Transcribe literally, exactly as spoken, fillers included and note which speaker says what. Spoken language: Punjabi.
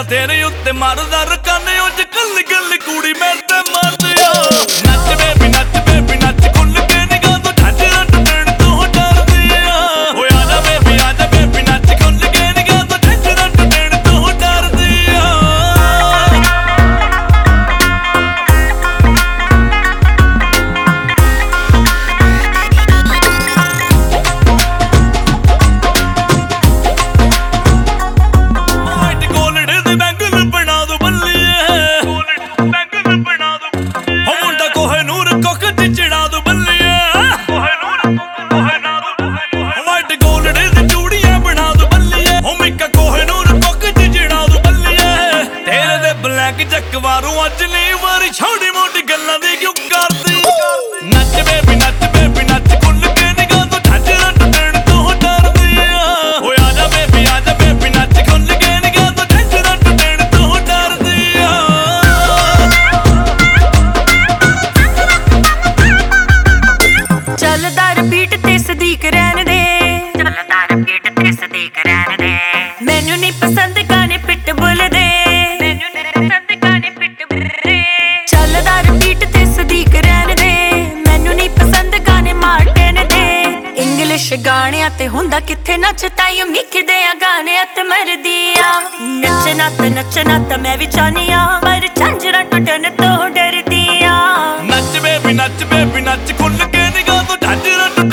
Speaker 1: ਤੇਰੇ ਉੱਤੇ ਮਾਰਦਾ ਰਕਾਨੇ ਉਂਝ ਕੱਲੀ ਕੱਲੀ ਕੁੜੀ ਮੇਰੇ ਤੇ ਮਰਦੀ ਆ। ਨੱਚ ਬੇਬੀ ਨੱਚ ਬੇਬੀ ਨੱਚ ਖੁੱਲ ਕੇ ਨਿਗਾਹ ਤੋਂ ਝਾਂਜਰਾਂ ਟੁੱਟਣ ਤੋਂ ਡਰਦੀ ਆ। ਓਏ ਆਜਾ ਬੇਬੀ ਆਜਾ ਬੇਬੀ ਨੱਚ ਖੁੱਲ ਕੇ ਨਿਗਾਹ ਤੋਂ ਝਾਂਜਰਾਂ ਟੁੱਟਣ ਤੋਂ ਡਰਦੀ ਆ। ਚੱਕਵਾਰੂ ਅੱਜ ਨਹੀਂ ਵਾਰੀ ਛੋਟੀ ਮੋਟੀ ਗੱਲਾਂ ਦੀ ਕਿਉਂ ਕਰਦੀ। ਨੱਚ ਬੇਬੀ ਨੱਚ ਬੇਬੀ ਨੱਚ ਖੁੱਲ ਕੇ ਨਿਗਾਹ ਤੋਂ ਝਾਂਜਰਾਂ ਟੁੱਟਣ ਤੋਂ ਡਰਦੀ ਆ। ਓਏ ਆਜਾ ਬੇਬੀ ਆਜਾ ਬੇਬੀ ਨੱਚ ਖੁੱਲ ਕੇ ਨਿਗਾਹ ਤੋਂ ਝਾਂਜਰਾਂ ਟੁੱਟਣ ਤੋਂ ਡਰਦੀ ਆ।
Speaker 2: ਚੱਲਦਾ ਰਿਪੀਟ ਤੇ ਸਦੀਕ ਰਹਿਣ ਦੇ, ਚੱਲਦਾ ਰਿਪੀਟ ਤੇ ਸਦੀਕ ਰਹਿਣ ਦੇ। ਮੈਨੂੰ ਨਹੀਂ ਪਸੰਦ ਗਾਣੇ ਪਿੱਟ ਬੁੱਲ ਦੇ, ਮੈਨੂੰ ਨਹੀਂ ਪਸੰਦ ਗਾਣੇ ਪਿੱਟ ਬੁੱਲ ਦੇ। ਚੱਲਦਾ ਰਿਪੀਟ ਤੇ ਸਦੀਕ ਰਹਿਣ ਦੇ, ਮੈਨੂੰ ਨਹੀਂ ਪਸੰਦ ਗਾਣੇ ਮਾਰਟਨ ਦੇ। ਇੰਗਲਿਸ਼ ਗਾਣਿਆਂ ਤੇ ਹੁੰਦਾ ਕਿੱਥੇ ਨੱਚਦਾ ਈ ਮਿੱਖਦੇ ਆ ਗਾਣਿਆਂ ਤੇ ਮਰਦੀ ਆ। ਨੱਚਣਾ ਤੇ ਨੱਚਣਾ ਤਾਂ ਮੈਂ ਵੀ ਚਾਹਨੀ ਆ, ਪਰ ਝਾਂਜਰਾਂ ਟੁੱਟਣ ਤੋਂ ਡਰਦੀ ਆ।
Speaker 1: ਨੱਚ ਬੇਬੀ ਨੱਚ ਬੇਬੀ ਨੱਚ ਖੁੱਲ ਕੇ ਨਿਗਾਹ ਤੋਂ ਝਾਂਜਰਾਂ